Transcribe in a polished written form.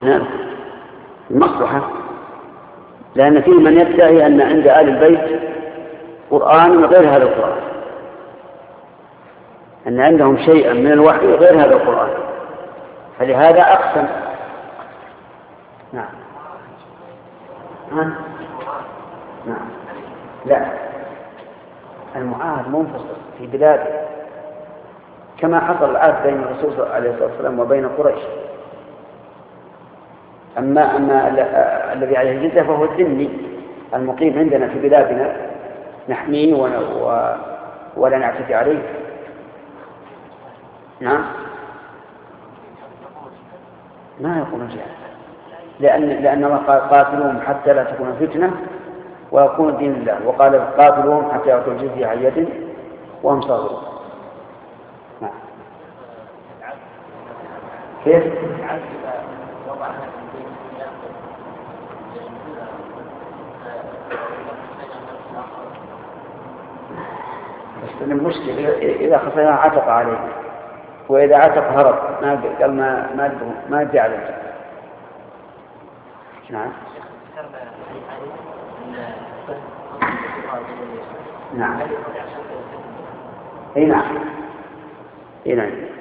نعم المصلحة، لأن فيه من يدعي أن عند آل البيت قرآن غير هذا القرآن، أن عندهم شيئا من الوحي غير هذا القرآن، فلهذا أقسم. نعم. ها؟ نعم. لا، المعاهد منفصل في بلاده كما حصل العهد بين الرسول عليه الصلاة والسلام وبين قريش. أما الذي عليه الجزية فهو الذمي المقيم عندنا في بلادنا نحميه ولا نعتدي عليه. نعم. ما يقوم جهاد، لأن الله قال قاتلوهم حتى لا تكون فتنة ويكون دين الله، وقال قاتلوهم حتى يعطوا الجزية عن يد وهم صاغرون. نعم. كيف؟ بس المشكلة إذا خسرنا عتق عليه، وإذا عتق هرب قال ما جعل. نعم. نعم. اي نعم.